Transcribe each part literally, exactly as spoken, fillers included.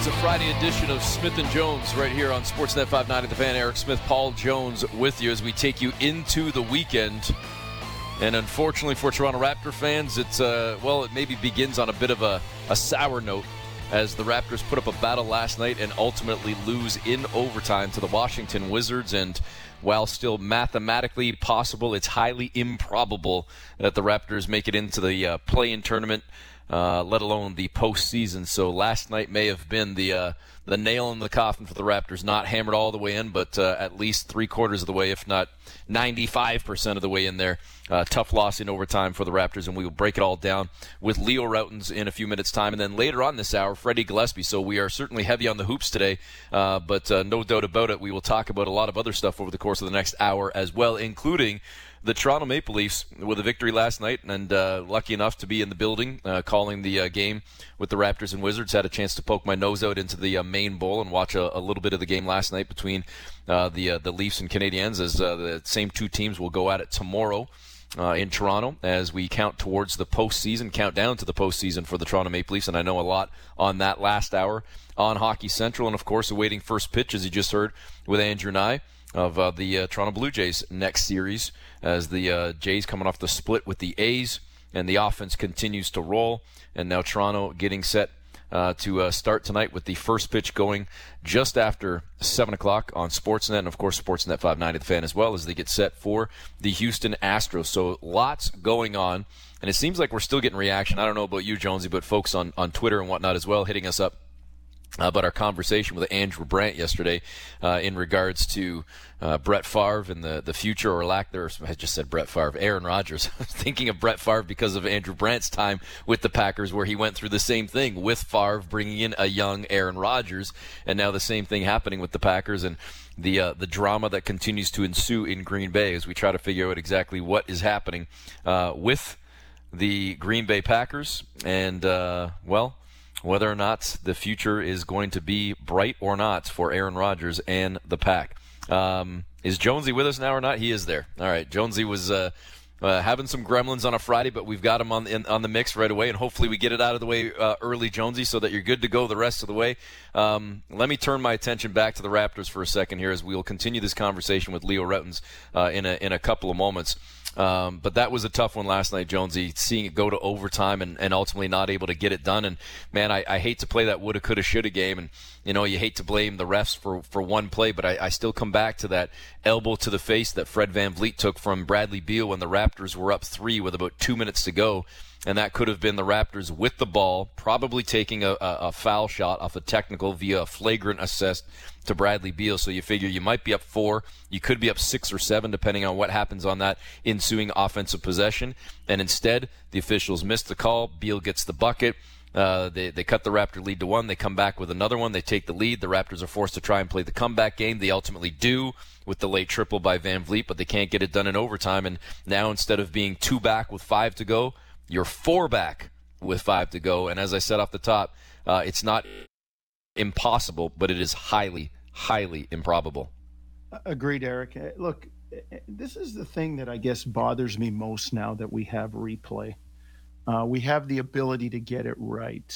It's a Friday edition of Smith and Jones right here on Sportsnet five ninety. The Fan, Eric Smith, Paul Jones with you as we take you into the weekend. And unfortunately for Toronto Raptor fans, it's uh, well, it maybe begins on a bit of a, a sour note as the Raptors put up a battle last night and ultimately lose in overtime to the Washington Wizards. And while still mathematically possible, it's highly improbable that the Raptors make it into the uh, play-in tournament, uh, let alone the postseason. So last night may have been the uh, the nail in the coffin for the Raptors, not hammered all the way in, but uh, at least three-quarters of the way, if not ninety-five percent of the way in there. Uh, tough loss in overtime for the Raptors, and we will break it all down with Leo Rautins in a few minutes' time. And then later on this hour, Freddie Gillespie. So we are certainly heavy on the hoops today, uh, but uh, no doubt about it, we will talk about a lot of other stuff over the course of the next hour as well, including the Toronto Maple Leafs with a victory last night, and uh, lucky enough to be in the building uh, calling the uh, game with the Raptors and Wizards. Had a chance to poke my nose out into the uh, main bowl and watch a, a little bit of the game last night between uh, the uh, the Leafs and Canadiens, as uh, the same two teams will go at it tomorrow uh, in Toronto as we count towards the postseason, count down to the postseason for the Toronto Maple Leafs. And I know a lot on that last hour on Hockey Central, and of course awaiting first pitch, as you just heard with Andrew Nye, of uh, the uh, Toronto Blue Jays next series, as the uh, Jays coming off the split with the A's, and the offense continues to roll. And now Toronto getting set uh, to uh, start tonight with the first pitch going just after seven o'clock on Sportsnet, and of course Sportsnet five ninety The Fan as well, as they get set for the Houston Astros. So lots going on, and it seems like we're still getting reaction. I don't know about you, Jonesy, but folks on, on Twitter and whatnot as well hitting us up Uh, about our conversation with Andrew Brandt yesterday uh, in regards to uh, Brett Favre and the, the future or lack thereof. I just said Brett Favre, Aaron Rodgers. Thinking of Brett Favre because of Andrew Brandt's time with the Packers, where he went through the same thing with Favre bringing in a young Aaron Rodgers, and now the same thing happening with the Packers, and the uh, the drama that continues to ensue in Green Bay as we try to figure out exactly what is happening uh, with the Green Bay Packers, and uh, well, whether or not the future is going to be bright or not for Aaron Rodgers and the Pack. Um, is Jonesy with us now or not? He is there. All right, Jonesy was uh, uh, having some gremlins on a Friday, but we've got him on in, on the mix right away, and hopefully we get it out of the way uh, early, Jonesy, so that you're good to go the rest of the way. Um, let me turn my attention back to the Raptors for a second here, as we will continue this conversation with Leo Rautins uh, in a in a couple of moments. Um, but that was a tough one last night, Jonesy, seeing it go to overtime and, and ultimately not able to get it done. And, man, I, I hate to play that woulda, coulda, shoulda game. And, you know, you hate to blame the refs for, for one play, but I, I still come back to that elbow to the face that Fred VanVleet took from Bradley Beal when the Raptors were up three with about two minutes to go. And that could have been the Raptors with the ball, probably taking a, a, a foul shot off a technical via a flagrant assist to Bradley Beal. So you figure you might be up four. You could be up six or seven, depending on what happens on that ensuing offensive possession. And instead, the officials missed the call. Beal gets the bucket. Uh, they, they cut the Raptor lead to one. They come back with another one. They take the lead. The Raptors are forced to try and play the comeback game. They ultimately do with the late triple by VanVleet, but they can't get it done in overtime. And now, instead of being two back with five to go, you're four back with five to go. And as I said off the top, uh, it's not impossible, but it is highly, highly improbable. Agreed, Eric. Look, this is the thing that I guess bothers me most now that we have replay. Uh, we have the ability to get it right.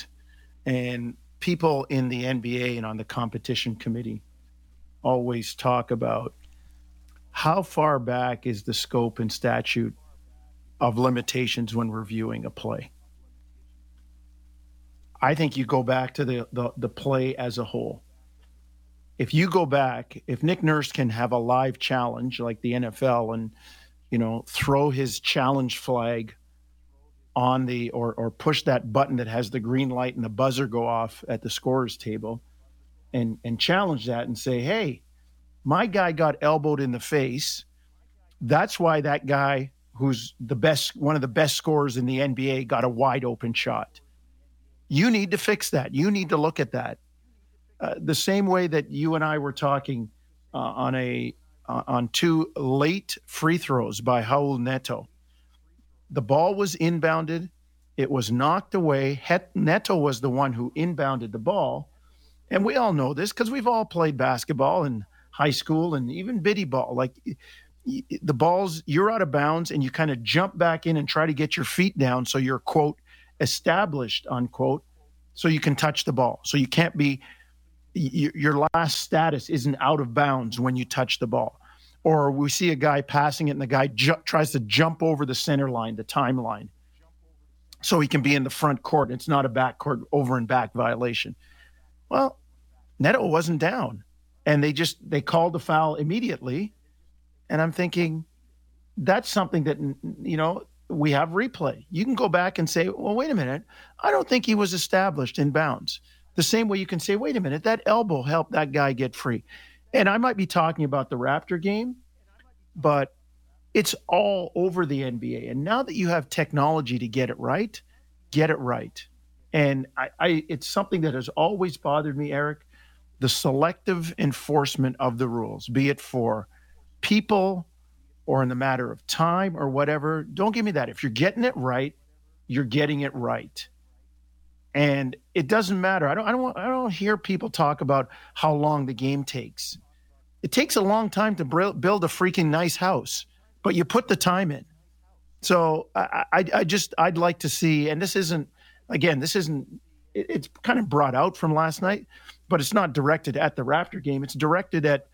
And people in the N B A and on the competition committee always talk about how far back is the scope and statute of limitations when reviewing a play. I think you go back to the, the, the play as a whole. If you go back, if Nick Nurse can have a live challenge like the N F L and, you know, throw his challenge flag on the, or, or push that button that has the green light and the buzzer go off at the scorer's table and, and challenge that and say, hey, my guy got elbowed in the face. That's why that guy who's the best, one of the best scorers in the N B A, got a wide open shot. You need to fix that. You need to look at that. Uh, the same way that you and I were talking uh, on a uh, on two late free throws by Raul Neto. The ball was inbounded. It was knocked away. Het- Neto was the one who inbounded the ball. And we all know this because we've all played basketball in high school and even biddy ball. Like, the ball's, you're out of bounds and you kind of jump back in and try to get your feet down so you're, quote, established, unquote, so you can touch the ball. So you can't be, y- your last status isn't out of bounds when you touch the ball. Or we see a guy passing it and the guy ju- tries to jump over the center line, the timeline, so he can be in the front court. It's not a back court over and back violation. Well, Neto wasn't down, and they just, they called the foul immediately. And I'm thinking, that's something that, you know, we have replay. You can go back and say, well, wait a minute. I don't think he was established in bounds. The same way you can say, wait a minute, that elbow helped that guy get free. And I might be talking about the Raptor game, but it's all over the N B A. And now that you have technology to get it right, get it right. And I, I it's something that has always bothered me, Eric, the selective enforcement of the rules, be it for people or in the matter of time or whatever. Don't give me that. If you're getting it right, you're getting it right. And it doesn't matter. I don't I don't I don't hear people talk about how long the game takes. It takes a long time to build a freaking nice house, but you put the time in. So I, I, I just, I'd like to see, and this isn't, again, this isn't, it, it's kind of brought out from last night, but it's not directed at the Raptor game. It's directed at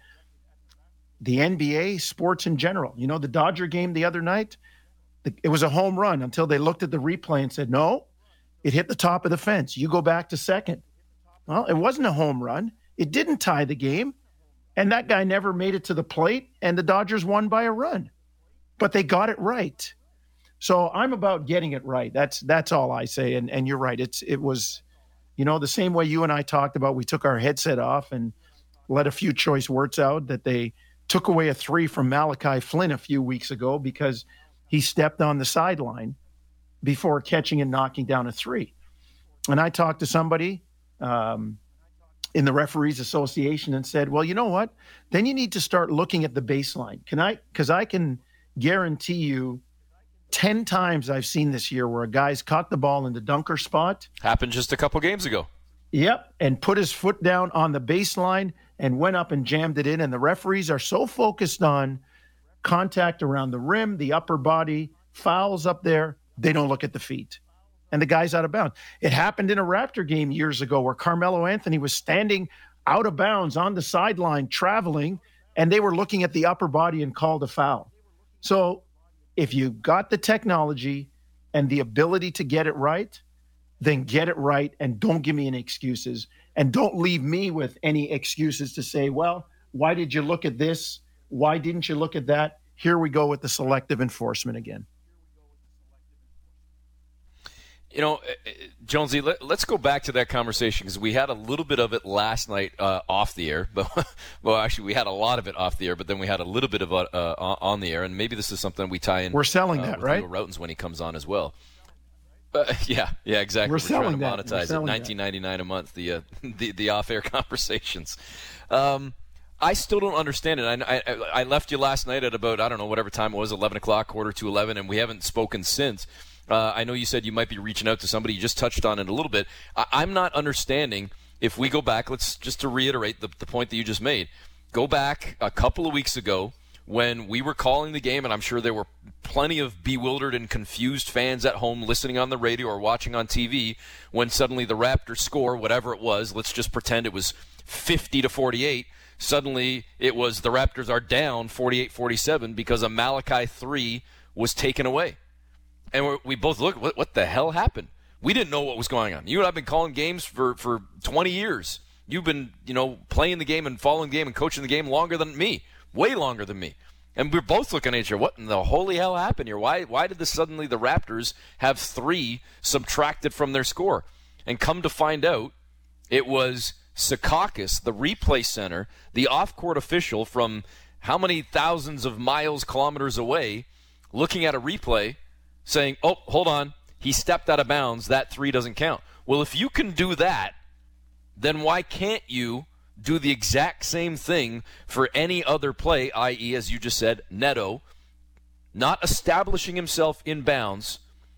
the N B A, sports in general. You know, the Dodger game the other night, the, it was a home run until they looked at the replay and said, no, it hit the top of the fence. You go back to second. Well, it wasn't a home run. It didn't tie the game. And that guy never made it to the plate, and the Dodgers won by a run. But they got it right. So I'm about getting it right. That's that's all I say. And and you're right. It's it was, you know, the same way you and I talked about, we took our headset off and let a few choice words out, that they took away a three from Malachi Flynn a few weeks ago because he stepped on the sideline before catching and knocking down a three. And I talked to somebody um, in the Referees Association and said, well, you know what? Then you need to start looking at the baseline. Can I, because I can guarantee you ten times I've seen this year where a guy's caught the ball in the dunker spot. Happened just a couple games ago. Yep, and put his foot down on the baseline and went up and jammed it in. And the referees are so focused on contact around the rim, the upper body, fouls up there, they don't look at the feet. And the guy's out of bounds. It happened in a Raptor game years ago where Carmelo Anthony was standing out of bounds on the sideline traveling, and they were looking at the upper body and called a foul. So if you got the technology and the ability to get it right, then get it right and don't give me any excuses. And don't leave me with any excuses to say, well, why did you look at this? Why didn't you look at that? Here we go with the selective enforcement again. You know, Jonesy, let, let's go back to that conversation because we had a little bit of it last night uh, off the air. But well, actually, we had a lot of it off the air, but then we had a little bit of it uh, on the air. And maybe this is something we tie in. We're selling uh, that, with right? Leo Routens when he comes on as well. Uh, yeah, yeah, exactly. We're, We're selling trying to that. monetize it. nineteen ninety-nine a month. The uh, the, the off-air conversations. Um, I still don't understand it. I, I I left you last night at about I don't know whatever time it was, eleven o'clock, quarter to eleven, and we haven't spoken since. Uh, I know you said you might be reaching out to somebody. You just touched on it a little bit. I, I'm not understanding if we go back. Let's just to reiterate the, the point that you just made. Go back a couple of weeks ago when we were calling the game, and I'm sure there were plenty of bewildered and confused fans at home listening on the radio or watching on T V when suddenly the Raptors score, whatever it was, let's just pretend it was fifty to forty-eight. Suddenly it was the Raptors are down forty-eight forty-seven because a Malachi three was taken away. And we're, we both looked, what, what the hell happened? We didn't know what was going on. You and I have been calling games for, for twenty years. You've been, you know, playing the game and following the game and coaching the game longer than me, way longer than me. And we're both looking at each other. What in the holy hell happened here? Why why did this suddenly the Raptors have three subtracted from their score? And come to find out, it was Secaucus, the replay center, the off-court official from how many thousands of miles, kilometers away, looking at a replay, saying, oh, hold on, he stepped out of bounds, that three doesn't count. Well, if you can do that, then why can't you do the exact same thing for any other play, that is, as you just said, Neto, not establishing himself in bounds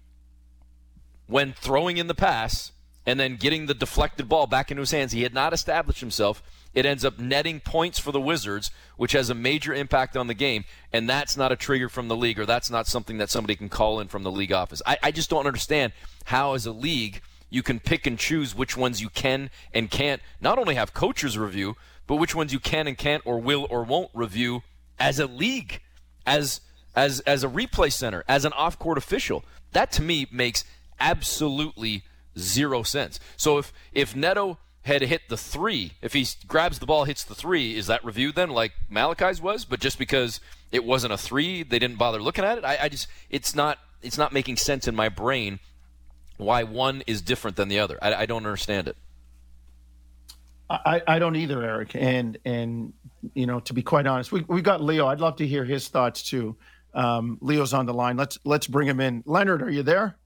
when throwing in the pass and then getting the deflected ball back into his hands. He had not established himself. It ends up netting points for the Wizards, which has a major impact on the game, and that's not a trigger from the league, or that's not something that somebody can call in from the league office. I, I just don't understand how, as a league, you can pick and choose which ones you can and can't not only have coaches review, but which ones you can and can't or will or won't review as a league, as as as a replay center, as an off-court official. That to me makes absolutely zero sense. So if if Neto had hit the three, if he grabs the ball, hits the three, is that reviewed then like Malachi's was? But just because it wasn't a three, they didn't bother looking at it? I, I just it's not it's not making sense in my brain why one is different than the other. I, I don't understand it. I, I don't either, Eric. And, and you know, to be quite honest, we, we've got Leo. I'd love to hear his thoughts, too. Um, Leo's on the line. Let's let's bring him in. Leonard, are you there?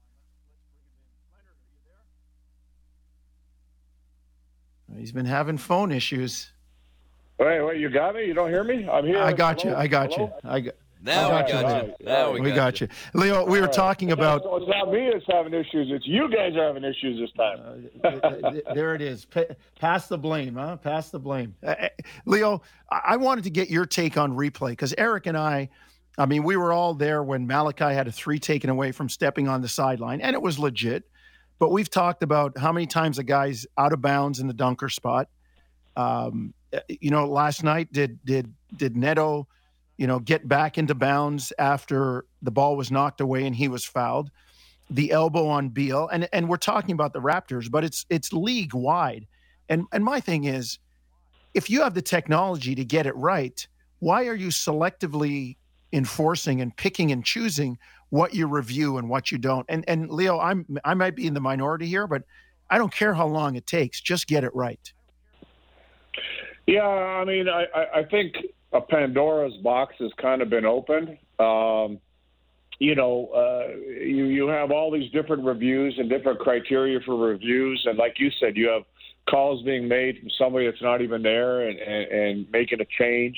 He's been having phone issues. Wait, wait, you got me? You don't hear me? I'm here. I got Hello? you. I got Hello? you. I got Now I we got got you. you. Now we, we got, got you. you. Leo, we were talking about. So it's not me that's having issues. It's you guys are having issues this time. uh, there it is. Pa- pass the blame, huh? Pass the blame. Uh, Leo, I-, I wanted to get your take on replay because Eric and I, I mean, we were all there when Malachi had a three taken away from stepping on the sideline, and it was legit. But we've talked about how many times a guy's out of bounds in the dunker spot. Um, you know, last night, did did did Neto, you know, get back into bounds after the ball was knocked away and he was fouled? The elbow on Beal, and and we're talking about the Raptors, but it's it's league wide. And and my thing is, if you have the technology to get it right, why are you selectively enforcing and picking and choosing what you review and what you don't? And and Leo, I'm I might be in the minority here, but I don't care how long it takes, just get it right. Yeah, I mean, I, I think a Pandora's box has kind of been opened. Um, you know, uh, you you have all these different reviews and different criteria for reviews, and like you said, you have calls being made from somebody that's not even there and, and, and making a change.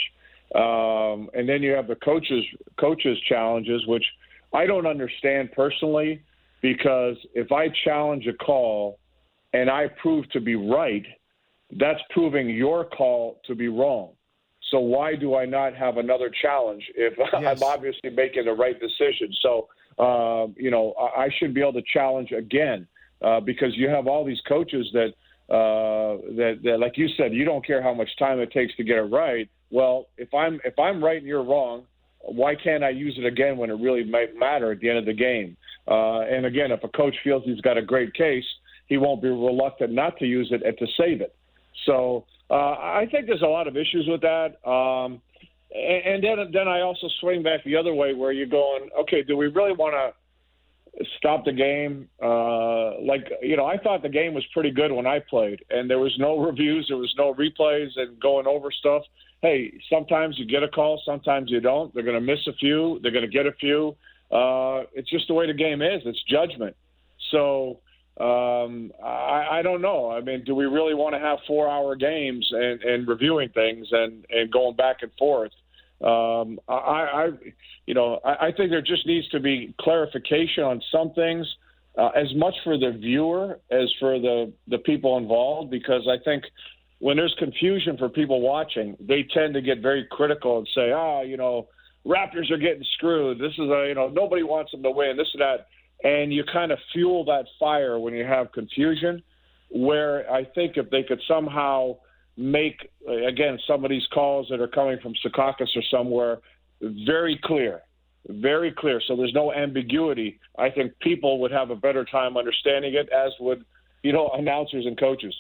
Um, and then you have the coaches coaches challenges, which I don't understand personally, because if I challenge a call and I prove to be right, that's proving your call to be wrong. So why do I not have another challenge if yes. I'm obviously making the right decision? So, uh, you know, I should be able to challenge again uh, because you have all these coaches that, uh, that, that, like you said, you don't care how much time it takes to get it right. Well, if I'm if I'm right and you're wrong, why can't I use it again when it really might matter at the end of the game? Uh, and again, if a coach feels he's got a great case, he won't be reluctant not to use it and to save it. So uh, I think there's a lot of issues with that. Um, and, and then then I also swing back the other way where you're going, okay, do we really want to stop the game? Uh, like, you know, I thought the game was pretty good when I played, and there was no reviews, there was no replays and going over stuff. Hey, sometimes you get a call, sometimes you don't. They're going to miss a few. They're going to get a few. Uh, it's just the way the game is. It's judgment. So um, I, I don't know. I mean, do we really want to have four-hour games and, and reviewing things and, and going back and forth? Um, I, I, you know, I, I think there just needs to be clarification on some things, uh, as much for the viewer as for the, the people involved, because I think – when there's confusion for people watching, they tend to get very critical and say, ah, you know, Raptors are getting screwed. This is a, you know, nobody wants them to win, this and that. And you kind of fuel that fire when you have confusion, where I think if they could somehow make, again, some of these calls that are coming from Secaucus or somewhere very clear, very clear, so there's no ambiguity, I think people would have a better time understanding it, as would, you know, announcers and coaches.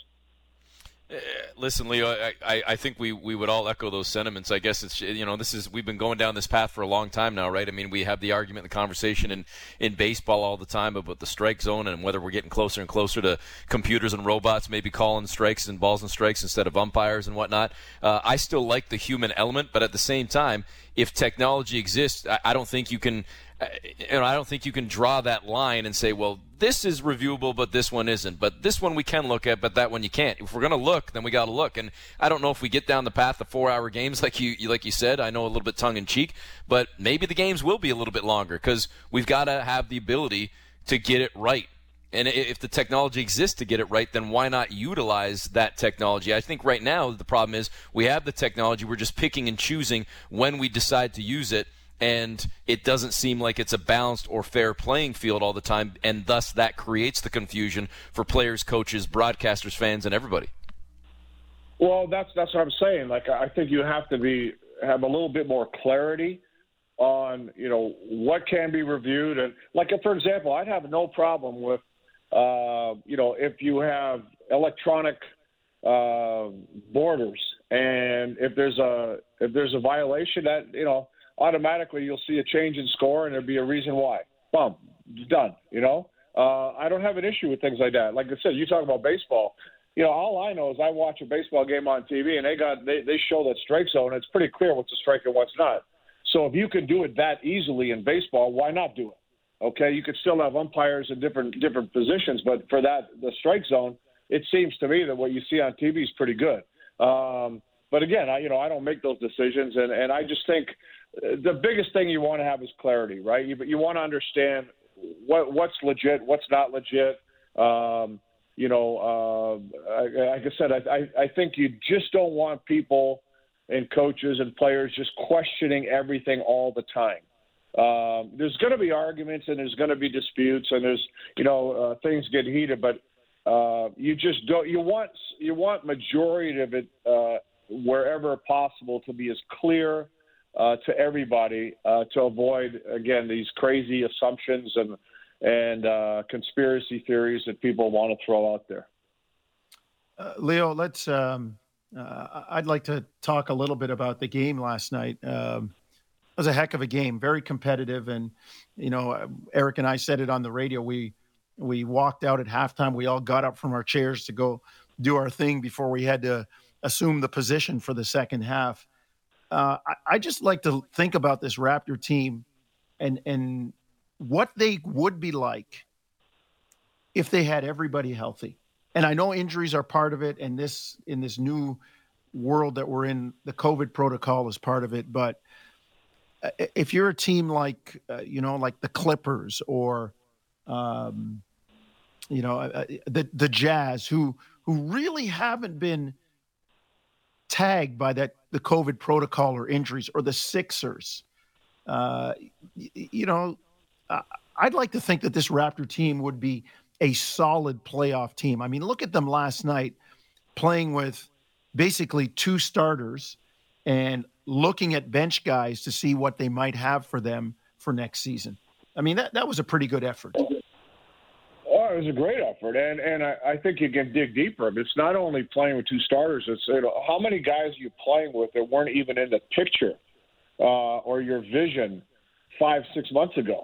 Listen, Leo, I, I, I think we, we would all echo those sentiments. I guess it's, you know, this is, we've been going down this path for a long time now, right? I mean, we have the argument, the conversation in, in baseball all the time about the strike zone and whether we're getting closer and closer to computers and robots maybe calling strikes and balls and strikes instead of umpires and whatnot. Uh, I still like the human element, but at the same time, if technology exists, I, I don't think you can, you know, I don't think you can draw that line and say, well, this is reviewable, but this one isn't. But this one we can look at, but that one you can't. If we're going to look, then we got to look. And I don't know if we get down the path of four-hour games, like you, like you said. I know a little bit tongue-in-cheek, but maybe the games will be a little bit longer because we've got to have the ability to get it right. And if the technology exists to get it right, then why not utilize that technology? I think right now the problem is we have the technology. We're just picking and choosing when we decide to use it. and it doesn't seem like it's a balanced or fair playing field all the time, and thus that creates the confusion for players, coaches, broadcasters, fans, and everybody. Well, that's that's what I'm saying. Like, I think you have to be have a little bit more clarity on, you know, what can be reviewed. And, like, for example, I'd have no problem with, uh, you know, if you have electronic uh, borders, and if there's a if there's a violation, that, you know, automatically you'll see a change in score and there'll be a reason why. Boom, done, you know. Uh, I don't have an issue with things like that. Like I said, you talk about baseball. You know, all I know is I watch a baseball game on T V, and they got they, they show that strike zone. It's pretty clear what's a strike and what's not. So if you can do it that easily in baseball, why not do it? Okay, you could still have umpires in different different positions, but for that the strike zone, it seems to me that what you see on T V is pretty good. Um, but again, I you know I don't make those decisions, and, and I just think the biggest thing you want to have is clarity, right? You you want to understand what what's legit, what's not legit. Um, You know, uh, like I said, I, I think you just don't want people and coaches and players just questioning everything all the time. Um, there's going to be arguments and there's going to be disputes and there's, you know, uh, things get heated, but uh, you just don't. You want you want majority of it uh, wherever possible to be as clear uh, to everybody uh, to avoid, again, these crazy assumptions and. and uh, conspiracy theories that people want to throw out there. Uh, Leo, let's. Um, uh, I'd like to talk a little bit about the game last night. Um, it was a heck of a game, very competitive, and you know, Eric and I said it on the radio. We we walked out at halftime. We all got up from our chairs to go do our thing before we had to assume the position for the second half. Uh, I, I just like to think about this Raptor team, and and. what they would be like if they had everybody healthy. And I know injuries are part of it, and this in this new world that we're in, the COVID protocol is part of it. But if you're a team like, uh, you know, like the Clippers or, um, you know, uh, the the Jazz, who who really haven't been tagged by that the COVID protocol or injuries, or the Sixers, uh, you know, I'd like to think that this Raptor team would be a solid playoff team. I mean, look at them last night playing with basically two starters and looking at bench guys to see what they might have for them for next season. I mean, that, that was a pretty good effort. Oh, it was a great effort. And and I, I think you can dig deeper. It's not only playing with two starters. It's, you know, how many guys are you playing with that weren't even in the picture uh, or your vision five, six months ago?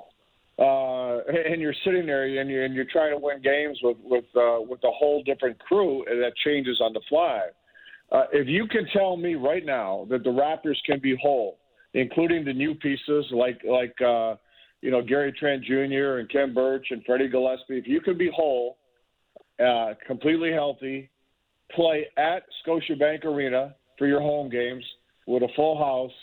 Uh, and you're sitting there and you're, and you're trying to win games with with uh, with a whole different crew that changes on the fly. Uh, if you can tell me right now that the Raptors can be whole, including the new pieces like like uh, you know Gary Trent Junior and Ken Birch and Freddie Gillespie, if you can be whole, uh, completely healthy, play at Scotiabank Arena for your home games with a full house,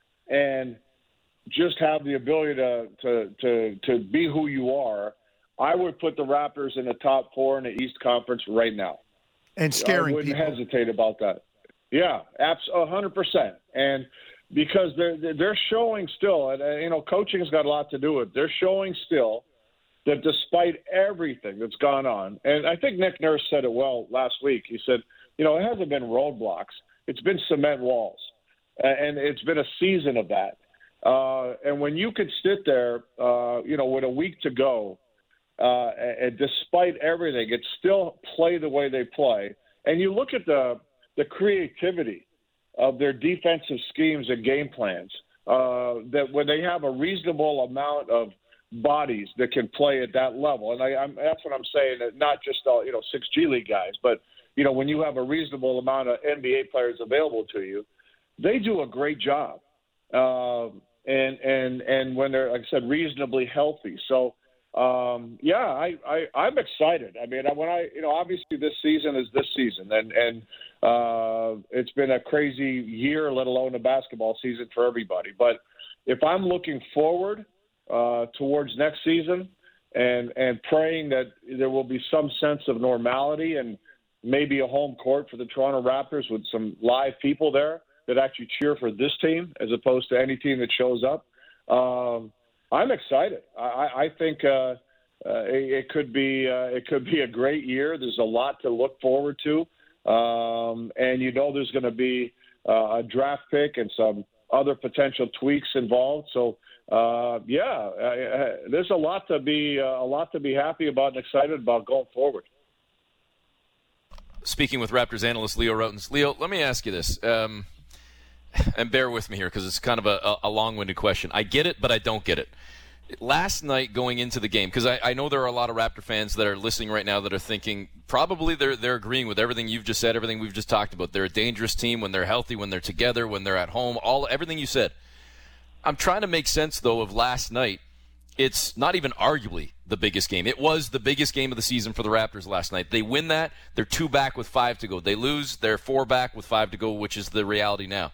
and just have the ability to, to to to be who you are, I would put the Raptors in the top four in the East Conference right now. And scaring I wouldn't people. hesitate about that. Yeah, absolutely, one hundred percent. And because they're they're showing still, and you know, coaching has got a lot to do with it. They're showing still that despite everything that's gone on, and I think Nick Nurse said it well last week. He said, you know, it hasn't been roadblocks; it's been cement walls, and it's been a season of that. Uh, and when you could sit there, uh, you know, with a week to go, uh, and, and despite everything, it's still play the way they play. And you look at the the creativity of their defensive schemes and game plans, uh, that when they have a reasonable amount of bodies that can play at that level. And I, I'm, that's what I'm saying, that not just, uh, you know, six G League guys, but, you know, when you have a reasonable amount of N B A players available to you, they do a great job. Um, And, and and when they're, like I said, reasonably healthy. So, um, yeah, I, I, I'm excited. I mean, when I, you know, obviously this season is this season. And, and uh, it's been a crazy year, let alone a basketball season for everybody. But if I'm looking forward uh, towards next season and, and praying that there will be some sense of normality and maybe a home court for the Toronto Raptors with some live people there that actually cheer for this team as opposed to any team that shows up, um, I'm excited. I, I think uh, uh, it, it could be uh, it could be a great year. There's a lot to look forward to, um, and you know there's going to be uh, a draft pick and some other potential tweaks involved. So uh, yeah, uh, there's a lot to be uh, a lot to be happy about and excited about going forward. Speaking with Raptors analyst Leo Rautins. Leo, let me ask you this, um, and bear with me here because it's kind of a, a long-winded question. I get it, but I don't get it. Last night going into the game, because I, I know there are a lot of Raptor fans that are listening right now that are thinking probably they're they're agreeing with everything you've just said, everything we've just talked about. They're a dangerous team when they're healthy, when they're together, when they're at home, all everything you said. I'm trying to make sense, though, of last night. It's not even arguably the biggest game. It was the biggest game of the season for the Raptors last night. They win that. They're two back with five to go. They lose. They're four back with five to go, which is the reality now.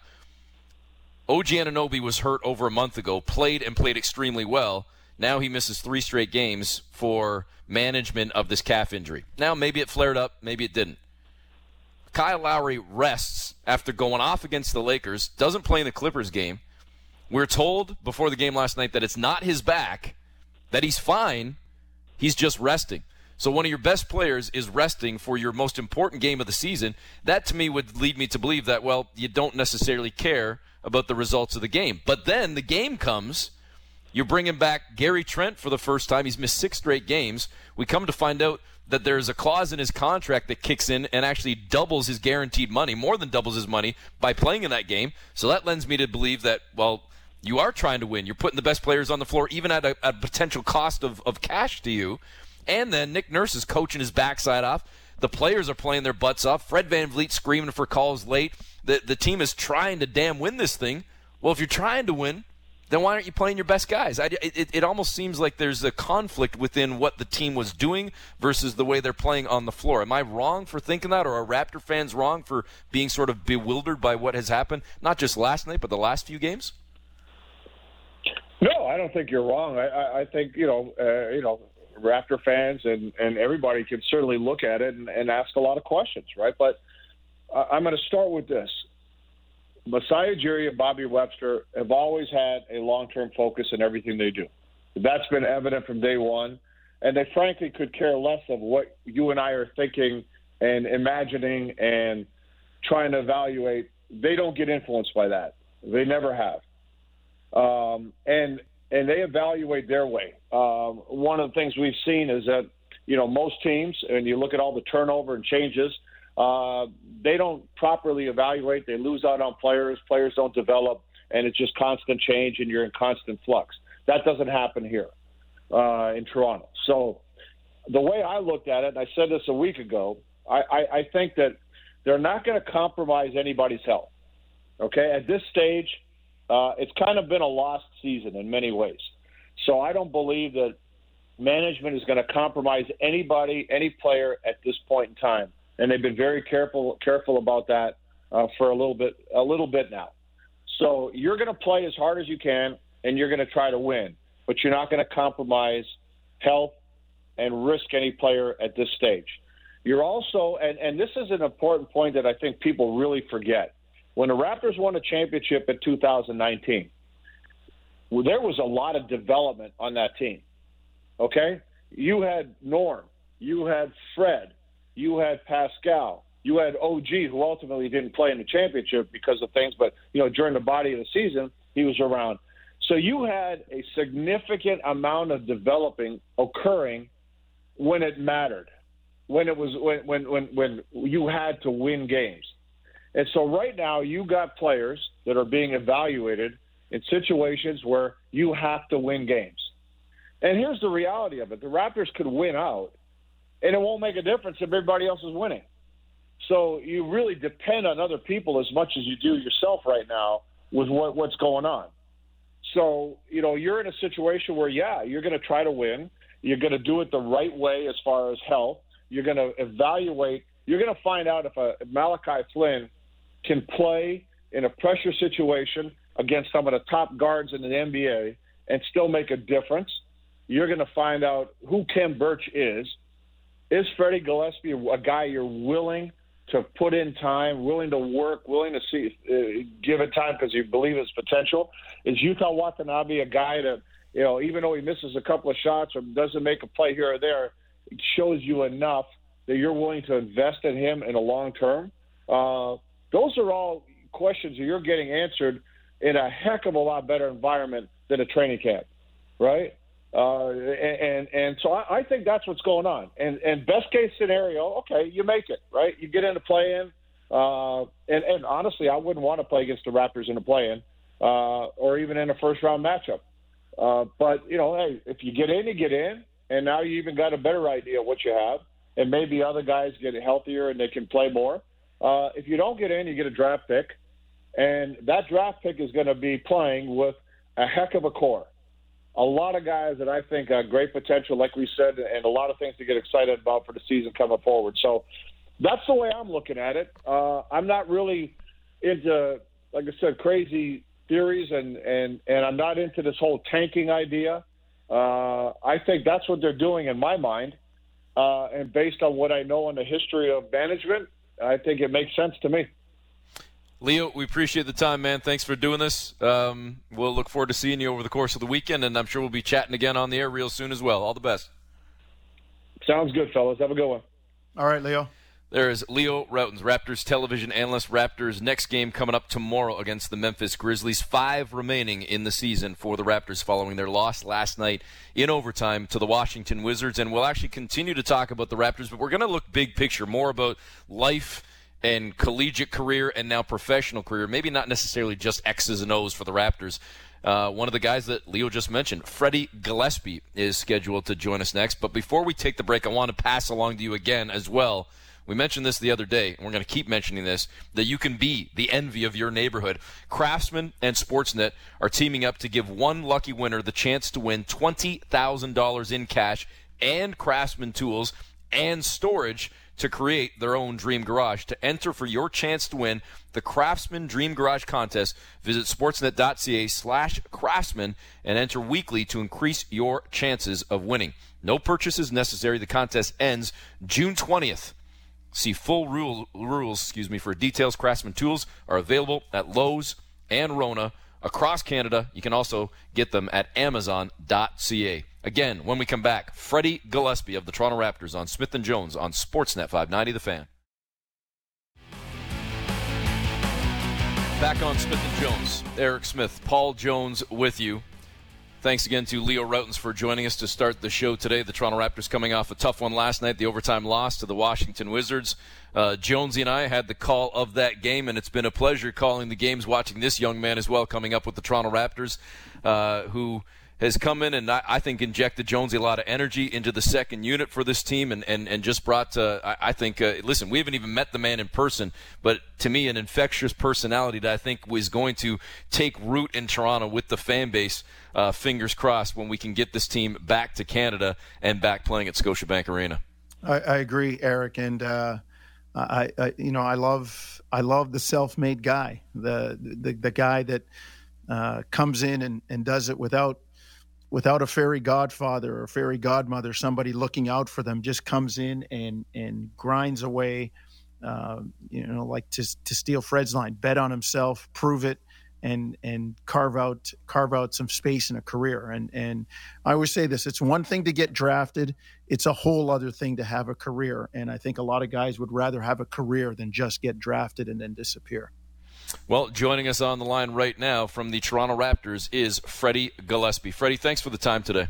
O G Anunoby was hurt over a month ago, played and played extremely well. Now he misses three straight games for management of this calf injury. Now, maybe it flared up. Maybe it didn't. Kyle Lowry rests after going off against the Lakers, doesn't play in the Clippers game. We're told before the game last night that it's not his back, that he's fine, he's just resting. So one of your best players is resting for your most important game of the season. That, to me, would lead me to believe that, well, you don't necessarily care about the results of the game. But then the game comes, you're bringing back Gary Trent for the first time. He's missed six straight games. We come to find out that there's a clause in his contract that kicks in and actually doubles his guaranteed money, more than doubles his money, by playing in that game. So that lends me to believe that, well, you are trying to win. You're putting the best players on the floor, even at a, a potential cost of, of cash to you. And then Nick Nurse is coaching his backside off. The players are playing their butts off. Fred VanVleet screaming for calls late. The, the team is trying to damn win this thing. Well, if you're trying to win, then why aren't you playing your best guys? I, it, it almost seems like there's a conflict within what the team was doing versus the way they're playing on the floor. Am I wrong for thinking that, or are Raptor fans wrong for being sort of bewildered by what has happened, not just last night, but the last few games? No, I don't think you're wrong. I, I, I think, you know, uh, you know, Raptor fans and, and everybody can certainly look at it and, and ask a lot of questions, right? But uh, I'm going to start with this. Masai Ujiri and Bobby Webster have always had a long-term focus in everything they do. That's been evident from day one, and they frankly could care less of what you and I are thinking and imagining and trying to evaluate. They don't get influenced by that. They never have. Um, and and they evaluate their way. Um, one of the things we've seen is that, you know, most teams, and you look at all the turnover and changes, uh, they don't properly evaluate. They lose out on players. Players don't develop, and it's just constant change, and you're in constant flux. That doesn't happen here uh, in Toronto. So the way I looked at it, and I said this a week ago, I, I, I think that they're not going to compromise anybody's health. Okay, at this stage, Uh, it's kind of been a lost season in many ways. So I don't believe that management is going to compromise anybody, any player at this point in time. And they've been very careful careful about that uh, for a little bit a little bit now. So you're going to play as hard as you can, and you're going to try to win. But you're not going to compromise health and risk any player at this stage. You're also, and, and this is an important point that I think people really forget. When the Raptors won a championship in two thousand nineteen, well, there was a lot of development on that team, okay? You had Norm. You had Fred. You had Pascal. You had O G, who ultimately didn't play in the championship because of things, but, you know, during the body of the season, he was around. So you had a significant amount of developing occurring when it mattered, when it was when when when, when you had to win games. And so right now you got players that are being evaluated in situations where you have to win games. And here's the reality of it. The Raptors could win out, and it won't make a difference if everybody else is winning. So you really depend on other people as much as you do yourself right now with what, what's going on. So, you know, you're in a situation where, yeah, you're going to try to win. You're going to do it the right way as far as health. You're going to evaluate. You're going to find out if, a, if Malachi Flynn can play in a pressure situation against some of the top guards in the N B A and still make a difference. You're going to find out who Khem Birch is. Is Freddie Gillespie a guy you're willing to put in time, willing to work, willing to see, uh, give it time because you believe his potential. Is Yuta Watanabe a guy that, you know, even though he misses a couple of shots or doesn't make a play here or there, it shows you enough that you're willing to invest in him in the long term? Uh, those are all questions that you're getting answered in a heck of a lot better environment than a training camp, right? Uh, and and so I, I think that's what's going on. And and best case scenario, okay, you make it, right? You get into play-in. Uh, and, and honestly, I wouldn't want to play against the Raptors in a play-in uh, or even in a first-round matchup. Uh, but, you know, hey, if you get in, you get in. And now you even got a better idea of what you have. And maybe other guys get healthier and they can play more. Uh, if you don't get in, you get a draft pick. And that draft pick is going to be playing with a heck of a core. A lot of guys that I think have great potential, like we said, and a lot of things to get excited about for the season coming forward. So that's the way I'm looking at it. Uh, I'm not really into, like I said, crazy theories, and, and, and I'm not into this whole tanking idea. Uh, I think that's what they're doing in my mind. Uh, and based on what I know in the history of management, I think it makes sense to me. Leo, we appreciate the time, man. Thanks for doing this. Um, we'll look forward to seeing you over the course of the weekend, and I'm sure we'll be chatting again on the air real soon as well. All the best. Sounds good, fellas. Have a good one. All right, Leo. There is Leo Rautins, Raptors television analyst. Raptors next game coming up tomorrow against the Memphis Grizzlies. Five remaining in the season for the Raptors following their loss last night in overtime to the Washington Wizards. And we'll actually continue to talk about the Raptors, but we're going to look big picture, more about life and collegiate career and now professional career, maybe not necessarily just X's and O's for the Raptors. Uh, one of the guys that Leo just mentioned, Freddie Gillespie, is scheduled to join us next. But before we take the break, I want to pass along to you again as well. We mentioned this the other day, and we're going to keep mentioning this, that you can be the envy of your neighborhood. Craftsman and Sportsnet are teaming up to give one lucky winner the chance to win twenty thousand dollars in cash and Craftsman tools and storage to create their own dream garage. To enter for your chance to win the Craftsman Dream Garage Contest, visit sportsnet.ca slash craftsman and enter weekly to increase your chances of winning. No purchases necessary. The contest ends June twentieth. See full rule, rules excuse me, for details. Craftsman tools are available at Lowe's and Rona across Canada. You can also get them at amazon dot c a. Again, when we come back, Freddie Gillespie of the Toronto Raptors on Smith and Jones on Sportsnet five ninety The Fan. Back on Smith and Jones, Eric Smith, Paul Jones with you. Thanks again to Leo Rautins for joining us to start the show today. The Toronto Raptors coming off a tough one last night, the overtime loss to the Washington Wizards. Uh, Jonesy and I had the call of that game, and it's been a pleasure calling the games, watching this young man as well coming up with the Toronto Raptors, uh, who has come in and I, I think injected Jonesy a lot of energy into the second unit for this team and, and, and just brought, uh, I, I think, uh, listen, we haven't even met the man in person, but to me an infectious personality that I think was going to take root in Toronto with the fan base, uh, fingers crossed, when we can get this team back to Canada and back playing at Scotiabank Arena. I, I agree, Eric, and uh, I, I, you know, I love, I love the self-made guy, the the, the guy that uh, comes in and, and does it without without a fairy godfather or fairy godmother, somebody looking out for them, just comes in and, and grinds away, uh, you know, like to, to steal Fred's line, bet on himself, prove it, and, and carve out, carve out some space in a career. And, and I always say this, it's one thing to get drafted. It's a whole other thing to have a career. And I think a lot of guys would rather have a career than just get drafted and then disappear. Well, joining us on the line right now from the Toronto Raptors is Freddie Gillespie. Freddie, thanks for the time today.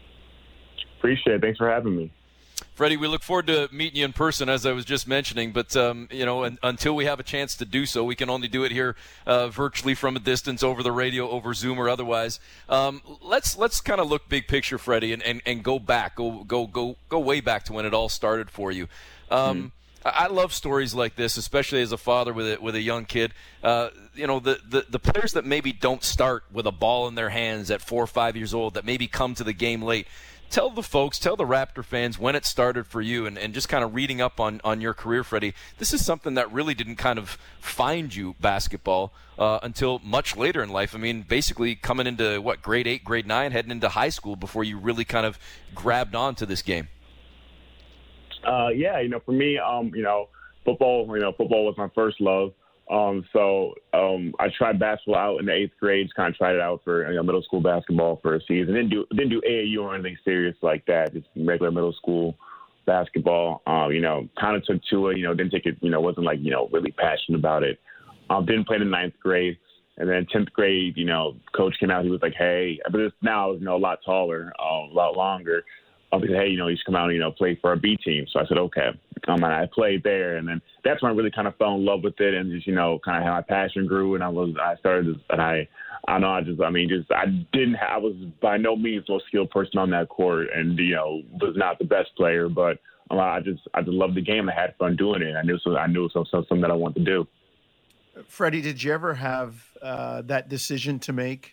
Appreciate it. Thanks for having me. Freddie, we look forward to meeting you in person, as I was just mentioning. But, um, you know, and, until we have a chance to do so, we can only do it here uh, virtually from a distance, over the radio, over Zoom or otherwise. Um, let's let's kind of look big picture, Freddie, and, and, and go back, go go go go way back to when it all started for you. Um, mm-hmm. I love stories like this, especially as a father with a, with a young kid. Uh, you know, the, the, the players that maybe don't start with a ball in their hands at four or five years old, that maybe come to the game late. Tell the folks, tell the Raptor fans when it started for you, and, and just kind of reading up on, on your career, Freddie. This is something that really didn't kind of find you, basketball, uh, until much later in life. I mean, basically coming into, what, grade eight, grade nine, heading into high school before you really kind of grabbed on to this game. Uh, yeah, you know, for me, um, you know, football, you know, football was my first love. Um, so um, I tried basketball out in the eighth grade, just kind of tried it out for you know, middle school basketball for a season. Didn't do didn't do A A U or anything serious like that, just regular middle school basketball. Um, you know, kind of took to it, you know, didn't take it, you know, wasn't like, you know, really passionate about it. Um, didn't play in the ninth grade. And then tenth grade, you know, coach came out, he was like, hey, but this, now I was, you know, a lot taller, uh, a lot longer. I said, hey, you know, you should come out and, you know, play for our B team. So I said, okay. Um, and I played there. And then that's when I really kind of fell in love with it and just, you know, kind of how my passion grew. And I was, I started, and I, I don't know, I just, I mean, just, I didn't have, I was by no means the most skilled person on that court and, you know, was not the best player, but um, I just, I just loved the game. I had fun doing it. I knew, so I knew it was something that I wanted to do. Freddie, did you ever have uh, that decision to make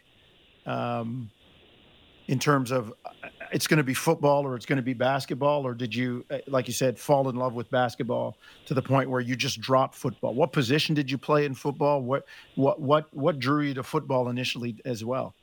um, in terms of it's going to be football or it's going to be basketball? Or did you, like you said, fall in love with basketball to the point where you just dropped football? What position did you play in football? What what what what drew you to football initially as well?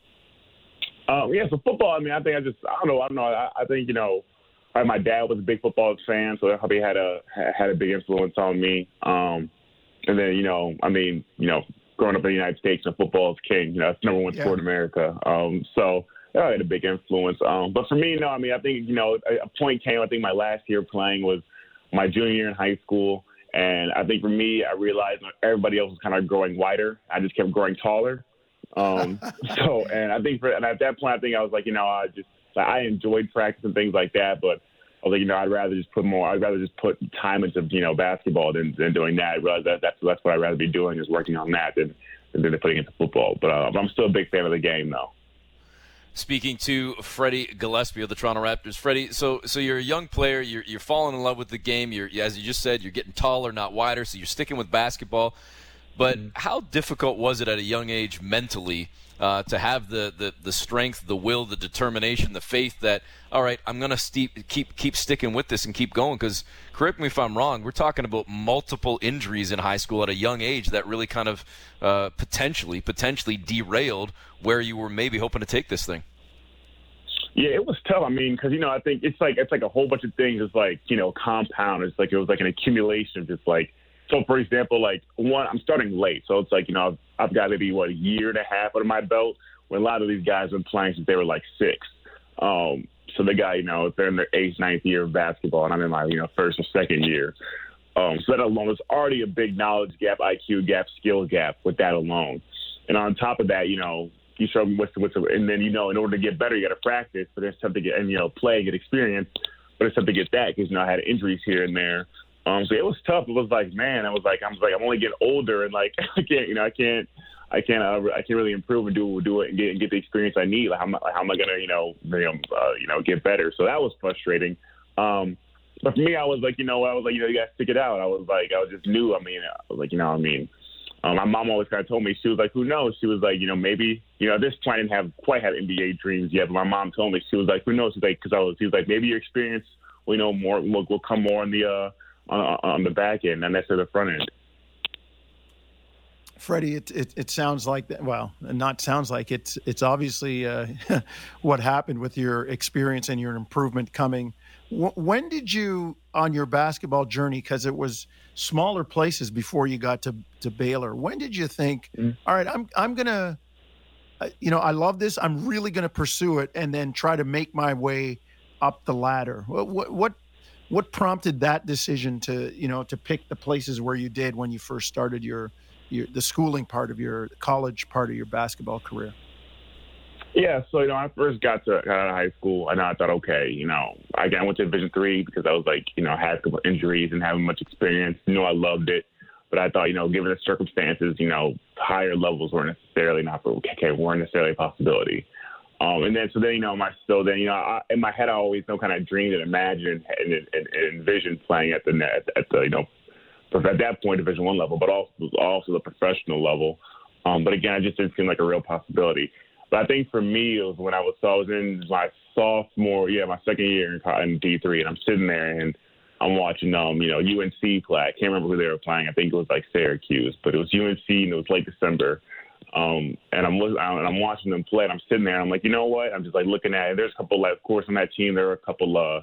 Um, yeah, so football, I mean, I think I just, I don't know, I don't know. I, I think, you know, my dad was a big football fan, so that probably had a, had a big influence on me. Um, And then, you know, I mean, you know, growing up in the United States, and football is king. You know, it's number one yeah. sport in America. Um, so that had a big influence. Um, but for me, no, I mean, I think, you know, a, a point came, I think my last year playing was my junior year in high school. And I think for me, I realized everybody else was kind of growing wider. I just kept growing taller. Um, so, and I think for, and at that point, I think I was like, you know, I just, I enjoyed practice and things like that, but I was like, you know, I'd rather just put more, I'd rather just put time into, you know, basketball than, than doing that. I realized that that's, that's what I'd rather be doing is working on that than, than putting into football. But uh, I'm still a big fan of the game, though. Speaking to Freddie Gillespie of the Toronto Raptors. Freddie, so so you're a young player. You're you're falling in love with the game. You're, as you just said, you're getting taller, not wider, so you're sticking with basketball. But mm-hmm. how difficult was it at a young age mentally uh, to have the, the, the strength, the will, the determination, the faith that, all right, I'm going to keep keep sticking with this and keep going? Because, correct me if I'm wrong, we're talking about multiple injuries in high school at a young age that really kind of uh, potentially, potentially derailed where you were maybe hoping to take this thing. Yeah, it was tough. I mean, because, you know, I think it's like it's like a whole bunch of things. It's like, you know, compound. It's like it was like an accumulation of just like, so, for example, like, one, I'm starting late. So it's like, you know, I've, I've got maybe, what, a year and a half under my belt when a lot of these guys have been playing since they were, like, six. Um, so they got, you know, they're in their eighth, ninth year of basketball, and I'm in my, you know, first or second year. Um, so that alone is already a big knowledge gap, I Q gap, skill gap with that alone. And on top of that, you know, you show them what's, what's, and then, you know, in order to get better, you got to practice, but it's tough to get, and, you know, play, get experience, but it's tough to get that because, you know, I had injuries here and there. Um, so it was tough. It was like, man, I was like, I'm like, I'm only getting older, and like, I can't, you know, I can't, I can't, uh, I can't really improve and do do it and get, and get the experience I need. Like, how am I, how am I gonna, you know, you know, uh, you know, get better? So that was frustrating. Um, but for me, I was like, you know, I was like, you know, you gotta stick it out. I was like, I was just new. I mean, I was like, you know, what I mean, um, my mom always kind of told me, she was like, who knows? She was like, you know, maybe, you know, at this point I didn't have quite have N B A dreams yet, but my mom told me, she was like, who knows? She's like, because I was, she was like, maybe your experience, we know more, will, will come more on the. Uh, On, on the back end, not necessarily the front end. Freddie, it, it it sounds like that. Well, not sounds like it's it's obviously uh, what happened with your experience and your improvement coming. W- when did you on your basketball journey? Because it was smaller places before you got to, to Baylor. When did you think, mm-hmm. all right, I'm I'm gonna, uh, you know, I love this. I'm really gonna pursue it and then try to make my way up the ladder. What what, what What prompted that decision to, you know, to pick the places where you did when you first started your, your the schooling part of your college part of your basketball career? Yeah, so, you know, I first got to got out of high school, and I thought, okay, you know, I got went to Division three because I was like, you know, I had a couple injuries and having much experience. You know, I loved it, but I thought, you know, given the circumstances, you know, higher levels weren't necessarily not for okay, weren't necessarily a possibility. Um, and then, so then, you know, my, so then, you know, I, in my head, I always, you know, kind of dreamed and imagined and, and, and envisioned playing at the net, at the, you know, at that point, Division One level, but also, also the professional level. Um, but again, it just didn't seem like a real possibility. But I think for me, it was when I was, so I was in my sophomore, yeah, my second year in, in D three, and I'm sitting there and I'm watching, um, you know, U N C play. I can't remember who they were playing. I think it was like Syracuse, but it was U N C and it was late December. Um, and I'm and I'm watching them play, and I'm sitting there, and I'm like, you know what? I'm just like looking at it. There's a couple, like, of course, on that team, there were a couple, uh,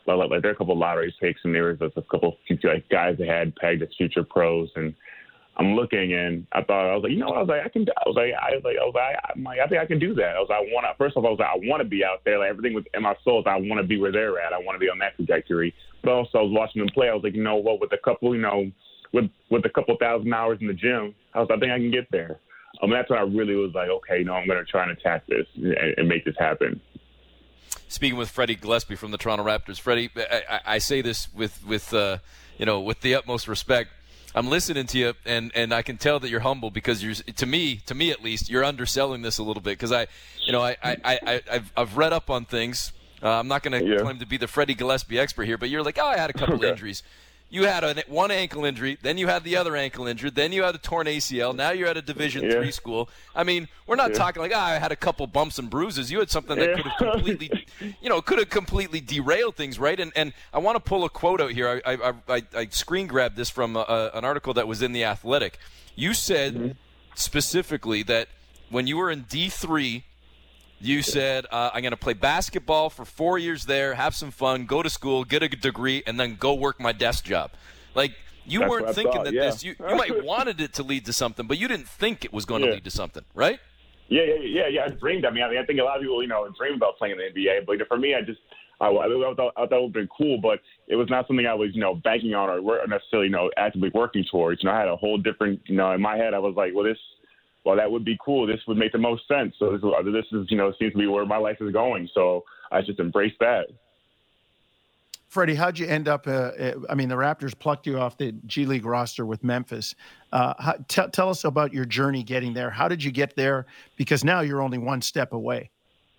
like, like there are a couple of lottery picks, and there was a couple of like guys that had pegged as future pros, and I'm looking, and I thought I was like, you know what? I was like, I can. I was like, I was like, I was like, I'm like, I think I can do that. I was like, I want to. First of all, I was like, I want to be out there. Like everything was in my soul. I want to be where they're at. I want to be on that trajectory. But also, I was watching them play. I was like, you know what? With a couple, you know, with with a couple thousand hours in the gym, I was, I think I can get there. I mean, that's when I really was like, okay, you know, I'm going to try and attack this and, and make this happen. Speaking with Freddie Gillespie from the Toronto Raptors, Freddie, I, I say this with with uh, you know with the utmost respect. I'm listening to you, and, and I can tell that you're humble because you're to me to me at least you're underselling this a little bit because I you know I I, I I've, I've read up on things. Uh, I'm not going to yeah. claim to be the Freddie Gillespie expert here, but you're like, oh, I had a couple okay. injuries. You had a, one ankle injury, then you had the other ankle injury, then you had a torn A C L. Now you're at a Division yeah. three school. I mean, we're not yeah. talking like, ah, oh, I had a couple bumps and bruises. You had something that yeah. could have completely, you know, could have completely derailed things, right? And and I want to pull a quote out here. I I, I, I screen grabbed this from a, an article that was in The Athletic. You said mm-hmm. specifically that when you were in D three, you said, uh, I'm going to play basketball for four years there, have some fun, go to school, get a degree, and then go work my desk job. Like, you That's weren't thinking thought, that yeah. this – you you might wanted it to lead to something, but you didn't think it was going yeah. to lead to something, right? Yeah, yeah, yeah, yeah. I dreamed. I mean, I mean, I think a lot of people, you know, dream about playing in the N B A. But for me, I just – I, I, thought, I thought it would have been cool, but it was not something I was, you know, banking on or necessarily, you know, actively working towards. You know, I had a whole different – you know, in my head, I was like, well, this – well, that would be cool. This would make the most sense. So this, this is, you know, seems to be where my life is going. So I just embrace that. Freddie, how'd you end up? Uh, I mean, the Raptors plucked you off the G League roster with Memphis. Uh, how, t- tell us about your journey getting there. How did you get there? Because now you're only one step away.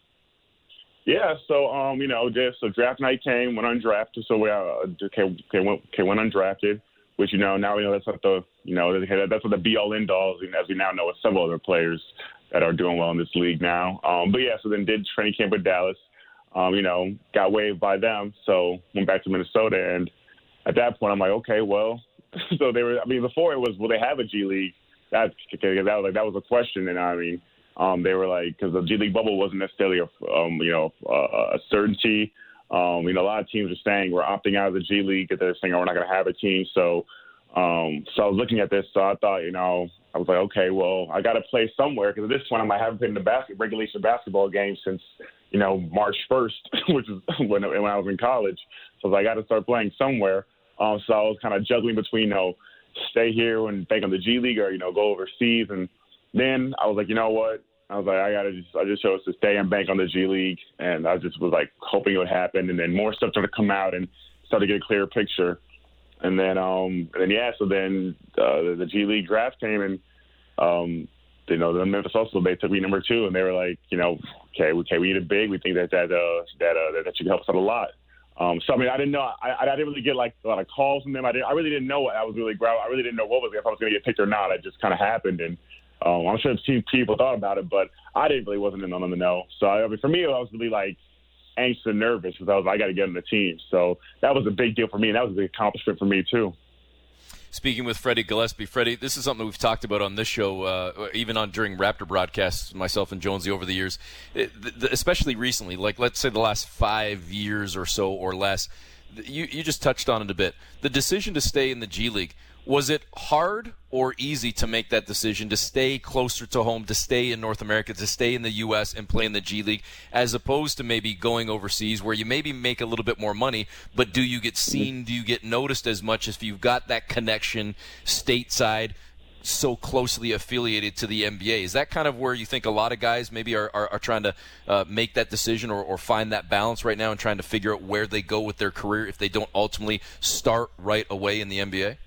Yeah, so um, you know, just so draft night came, went undrafted. So we uh, okay, okay, went, okay, went undrafted. Which, you know, now we know that's what the, you know, that's what the be-all, end-all, as we now know with several other players that are doing well in this league now. Um, but, yeah, so then did training camp with Dallas, um, you know, got waived by them. So went back to Minnesota. And at that point, I'm like, okay, well, so they were, I mean, before it was, will they have a G League? That, that, was, like, that was a question. And, I mean, um, they were like, because the G League bubble wasn't necessarily, a, um, you know, a, a certainty. Um, you know, a lot of teams are saying we're opting out of the G League. They're saying, oh, we're not going to have a team. So, um, so I was looking at this. So I thought, you know, I was like, okay, well, I got to play somewhere because at this point I haven't been in the basket regulation basketball game since, you know, March first, which is when, when I was in college. So I was like, I got to start playing somewhere. Um, so I was kind of juggling between, you know, stay here and bank on the G League or, you know, go overseas. And then I was like, you know what? I was like, I got to just, I just chose to stay and bank on the G League. And I just was like hoping it would happen. And then more stuff started to come out and started to get a clearer picture. And then, um, and then, yeah, so then uh, the, the G League draft came and, um, you know, the Memphis also, they took me number two and they were like, you know, okay, okay, we need it big. We think that, that, uh, that, uh, that you can help us out a lot. Um, so, I mean, I didn't know, I, I didn't really get like a lot of calls from them. I didn't, I really didn't know what I was really, I really didn't know what was, if I was going to get picked or not. It just kind of happened. And, Um, I'm sure people thought about it, but I didn't really wasn't in on the know. So I mean, for me, I was really like anxious and nervous because I was I got to get on the team. So that was a big deal for me, and that was a big accomplishment for me too. Speaking with Freddie Gillespie, Freddie, this is something we've talked about on this show, uh, even on during Raptor broadcasts, myself and Jonesy over the years, it, the, especially recently. Like let's say the last five years or so or less. You you just touched on it a bit. The decision to stay in the G League. Was it hard or easy to make that decision to stay closer to home, to stay in North America, to stay in the U S and play in the G League, as opposed to maybe going overseas where you maybe make a little bit more money, but do you get seen, do you get noticed as much if you've got that connection stateside so closely affiliated to the N B A? Is that kind of where you think a lot of guys maybe are, are, are trying to uh, make that decision or, or find that balance right now and trying to figure out where they go with their career if they don't ultimately start right away in the N B A?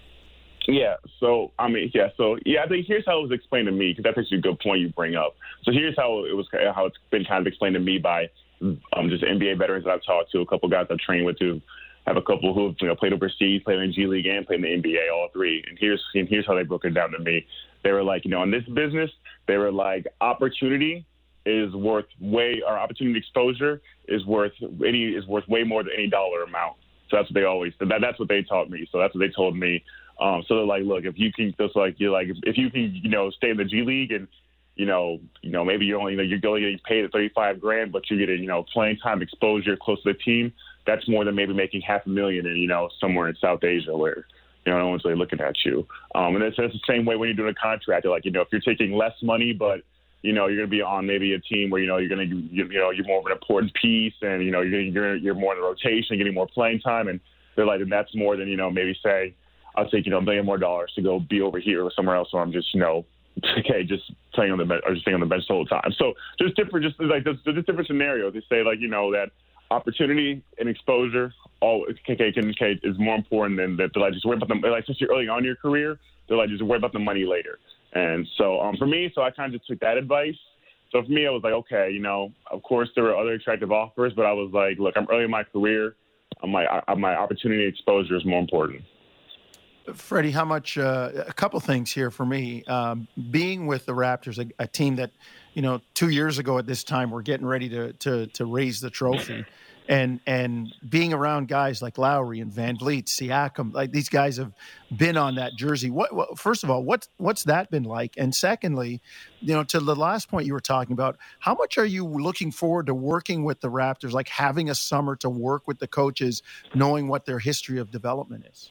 Yeah, so, I mean, yeah, so, yeah, I think here's how it was explained to me, because that's actually a good point you bring up. So here's how it was, how it's been kind of explained to me by um, just N B A veterans that I've talked to, a couple guys I've trained with, who have a couple who have, you know, played overseas, played in the G League, and played in the N B A, all three. And here's and here's how they broke it down to me. They were like, you know, in this business, they were like, opportunity is worth way, or opportunity exposure is worth any is worth way more than any dollar amount. So that's what they always, that, that's what they taught me. So that's what they told me. Um, so they're like, look, if you can, just like you're like, if you can, you know, stay in the G League and, you know, you know, maybe you're only, you know, you're going getting paid at thirty-five grand, but you're getting, you know, playing time, exposure, close to the team. that's more than maybe making half a million in, you know, somewhere in South Asia where, you know, no one's really looking at you. Um, and it's, it's the same way when you're doing a contract. Like, you know, if you're taking less money, but, you know, you're going to be on maybe a team where, you know, you're going to, you, you know, you're more of an important piece and, you know, you're, you're, you're more in the rotation, getting more playing time. And they're like, and that's more than, you know, maybe say, I'll take, you know, a million more dollars to go be over here or somewhere else where I'm just, you know, okay, just playing on the bench or just staying on the bench the whole time. So there's different, just like there's, there's different scenarios. They say like, you know, that opportunity and exposure all okay, can, okay, is more important than that. They're like just worry about them. Like especially early on in your career, they're like just worry about the money later. And so um, for me, so I kind of just took that advice. So for me, I was like, okay, you know, of course there were other attractive offers, but I was like, look, I'm early in my career. My my opportunity exposure is more important. Freddie, how much? Uh, a couple things here for me. Um, being with the Raptors, a, a team that, you know, two years ago at this time we're getting ready to to to raise the trophy, and and being around guys like Lowry and Van Vliet, Siakam, like these guys have been on that jersey. What, what first of all, what's what's that been like? And secondly, you know, to the last point you were talking about, how much are you looking forward to working with the Raptors, like having a summer to work with the coaches, knowing what their history of development is?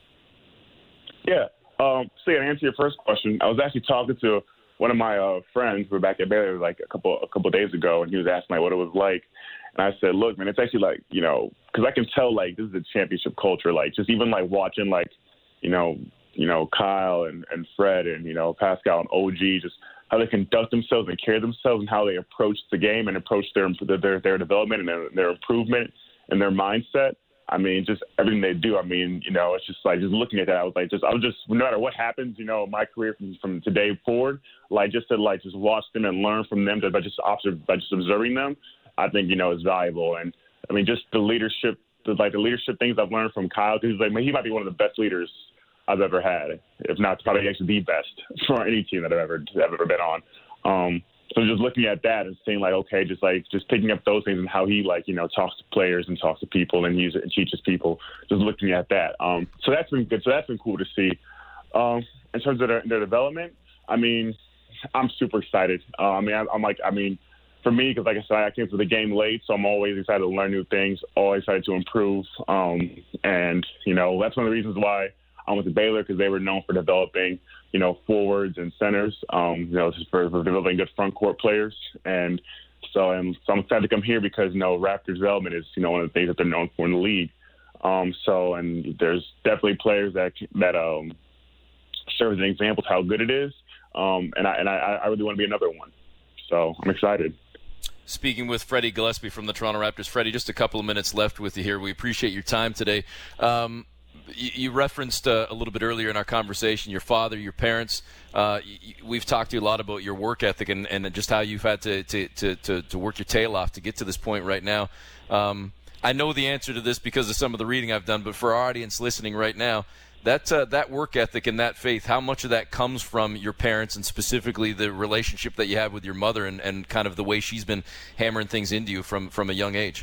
Yeah. Um, so yeah, to answer your first question, I was actually talking to one of my uh, friends. We were back at Baylor like a couple a couple days ago, and he was asking like what it was like. And I said, look, man, it's actually like, you know, because I can tell like this is a championship culture. Like just even like watching like, you know, you know Kyle and, and Fred and you know Pascal and O G, just how they conduct themselves and carry themselves and how they approach the game and approach their their their development and their, their improvement and their mindset. I mean, just everything they do. I mean, you know, it's just like just looking at that. I was like, just I was just no matter what happens, you know, my career from, from today forward, like just to like just watch them and learn from them, by just observe, by just observing them, I think you know is valuable. And I mean, just the leadership, the, like the leadership things I've learned from Kyle. Because like he might be one of the best leaders I've ever had, if not probably actually the best for any team that I've ever I've ever been on. Um, So just looking at that and seeing like, okay, just like just picking up those things and how he like, you know, talks to players and talks to people and uses and teaches people, just looking at that. Um, so that's been good. So that's been cool to see. Um, in terms of their, their development, I mean, I'm super excited. Uh, I mean, I, I'm like, I mean, for me, because like I said, I came to the game late, so I'm always excited to learn new things, always excited to improve. Um, and, you know, that's one of the reasons why I went to Baylor, because they were known for developing, you know, forwards and centers, um, you know, just for, for developing good front court players. And so, and so I'm excited to come here because, you know, Raptors development is, you know, one of the things that they're known for in the league. Um, so, and there's definitely players that, that um, serve as an example of how good it is. Um, and I, and I, I really want to be another one. So I'm excited. Speaking with Freddie Gillespie from the Toronto Raptors. Freddie, just a couple of minutes left with you here. We appreciate your time today. Um, You referenced uh, a little bit earlier in our conversation your father, your parents. Uh, we've talked to you a lot about your work ethic and, and just how you've had to, to, to, to, to work your tail off to get to this point right now. Um, I know the answer to this because of some of the reading I've done, but for our audience listening right now, that, uh, that work ethic and that faith, how much of that comes from your parents and specifically the relationship that you have with your mother and, and kind of the way she's been hammering things into you from, from a young age?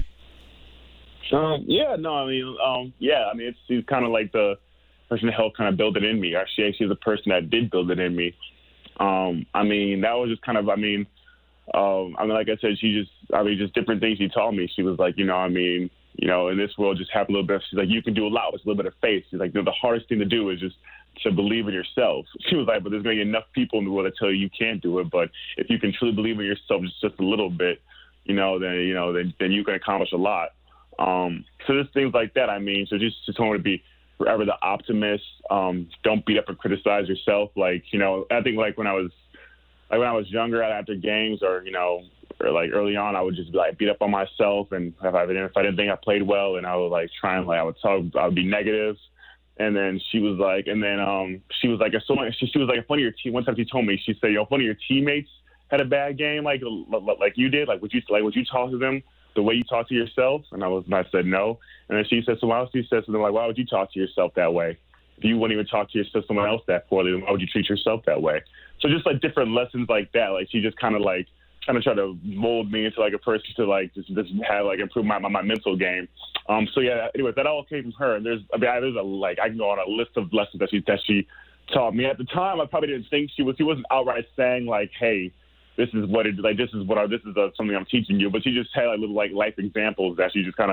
Um, yeah, no, I mean, um, yeah, I mean, it's she's kind of like the person that helped kind of build it in me. Actually, she's the person that did build it in me. Um, I mean, that was just kind of, I mean, um, I mean, like I said, she just, I mean, just different things she taught me. She was like, you know, I mean, you know, in this world, just have a little bit. She's like, you can do a lot with a little bit of faith. She's like, you know, the hardest thing to do is just to believe in yourself. She was like, but there's going to be enough people in the world that tell you you can't do it. But if you can truly believe in yourself just, just a little bit, you know, then, you know, then, then you can accomplish a lot. Um, so just things like that, I mean, so just, just want to be forever the optimist. Um, don't beat up and criticize yourself. Like, you know, I think like when I was, like when I was younger after games or, you know, or like early on, I would just be like beat up on myself. And if I, if I didn't think I played well and I would like try and like, I would talk, I would be negative. And then she was like, and then, um, she was like, if someone, she, she was like, if one of your team, one time she told me, she said, yo, if one of your teammates had a bad game, like, like you did, like what you, like what you talk to them, the way you talk to yourself? And I was, and I said no. And then she said, so why else? She said something like, why would you talk to yourself that way? If you wouldn't even talk to yourself, someone else that poorly, then why would you treat yourself that way? So just like different lessons like that. Like she just kind of like kind of try to mold me into like a person to like just, just have like improve my, my, my mental game. Um. So yeah. Anyway, that all came from her. And there's, I mean, there's a like I can go on a list of lessons that she that she taught me. At the time, I probably didn't think she was. She wasn't outright saying like, hey, this is what it like. This is what I, this is a, something I'm teaching you. But she just had like little like life examples that she just kind of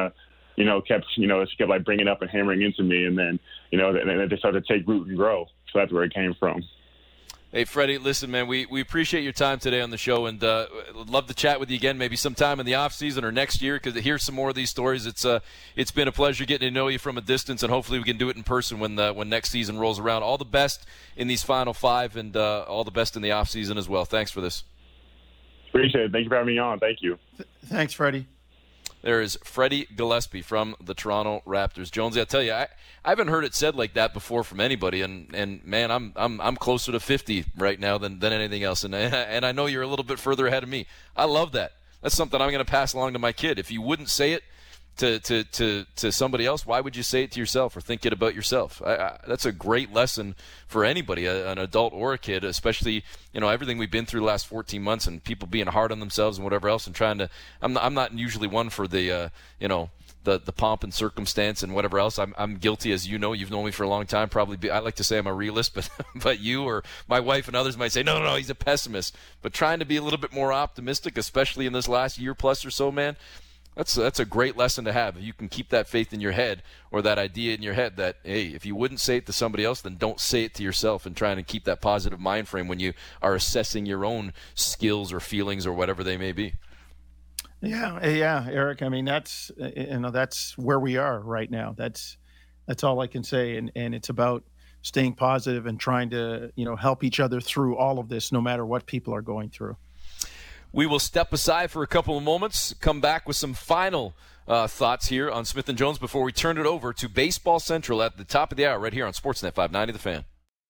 you know, kept, you know, she kept like bringing up and hammering into me. And then, you know, and then they started to take root and grow. So that's where it came from. Hey, Freddie, listen, man, we, we appreciate your time today on the show, and uh, love to chat with you again maybe sometime in the offseason or next year, because to hear some more of these stories, it's uh, it's been a pleasure getting to know you from a distance, and hopefully we can do it in person when the, when next season rolls around. All the best in these Final Five, and uh, all the best in the offseason as well. Thanks for this. Appreciate it. Thank you for having me on. Thank you. Th- thanks, Freddie. There is Freddie Gillespie from the Toronto Raptors. Jonesy, I tell you, I, I haven't heard it said like that before from anybody, and, and man, I'm I'm I'm closer to fifty right now than, than anything else, and and I know you're a little bit further ahead of me. I love that. That's something I'm going to pass along to my kid. If you wouldn't say it to to, to, to somebody else, why would you say it to yourself or think it about yourself? I, I, that's a great lesson for anybody, a, an adult or a kid, especially, you know, everything we've been through the last fourteen months and people being hard on themselves and whatever else and trying to – I'm not, I'm not usually one for the, uh, you know, the the pomp and circumstance and whatever else. I'm I'm guilty, as you know. You've known me for a long time. Probably be, I like to say I'm a realist, but but you or my wife and others might say, no, no, no, he's a pessimist. But trying to be a little bit more optimistic, especially in this last year plus or so, man, That's that's a great lesson to have. If you can keep that faith in your head or that idea in your head that, hey, if you wouldn't say it to somebody else, then don't say it to yourself, and trying to keep that positive mind frame when you are assessing your own skills or feelings or whatever they may be. Yeah, yeah, Eric. I mean, that's you know that's where we are right now. That's that's all I can say, and and it's about staying positive and trying to you know help each other through all of this, no matter what people are going through. We will step aside for a couple of moments, come back with some final uh, thoughts here on Smith and Jones before we turn it over to Baseball Central at the top of the hour right here on Sportsnet five ninety The Fan.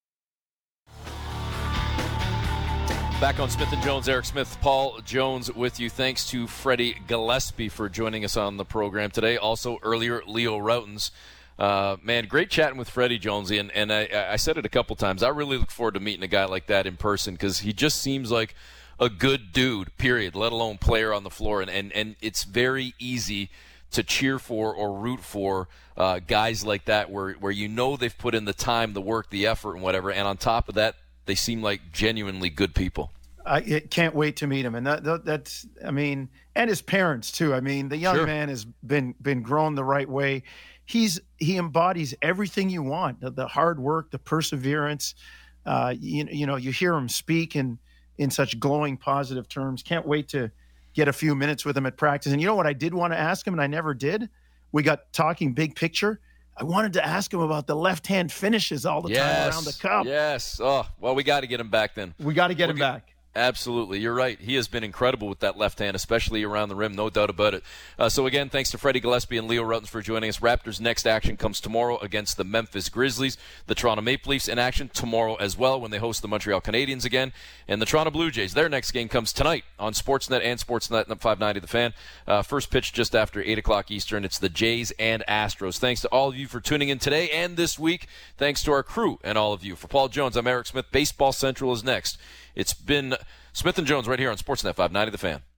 Back on Smith and Jones, Eric Smith, Paul Jones with you. Thanks to Freddie Gillespie for joining us on the program today. Also earlier, Leo Rautins. Uh, man, great chatting with Freddie Jonesy, and, and I, I said it a couple times. I really look forward to meeting a guy like that in person because he just seems like a good dude, period, let alone player on the floor. And, and, and it's very easy to cheer for or root for uh, guys like that where, where you know they've put in the time, the work, the effort, and whatever. And on top of that, they seem like genuinely good people. I can't wait to meet him. And that, that, that's, I mean, and his parents too. I mean, the young Sure. man has been, been grown the right way. He's, he embodies everything you want, the, the hard work, the perseverance. Uh, you, you know, you hear him speak in, in such glowing positive terms. Can't wait to get a few minutes with him at practice. And you know what I did want to ask him, and I never did? We got talking big picture. I wanted to ask him about the left-hand finishes all the yes. time around the cup. Yes. Oh, well, we got to get him back then. We got to get We'll him get- back. Absolutely. You're right. He has been incredible with that left hand, especially around the rim, no doubt about it. Uh, so, again, thanks to Freddie Gillespie and Leo Rautins for joining us. Raptors' next action comes tomorrow against the Memphis Grizzlies. The Toronto Maple Leafs in action tomorrow as well when they host the Montreal Canadiens again. And the Toronto Blue Jays, their next game comes tonight on Sportsnet and Sportsnet five ninety The Fan. Uh, first pitch just after eight o'clock Eastern. It's the Jays and Astros. Thanks to all of you for tuning in today and this week. Thanks to our crew and all of you. For Paul Jones, I'm Eric Smith. Baseball Central is next. It's been Smith and Jones right here on Sportsnet five ninety The Fan.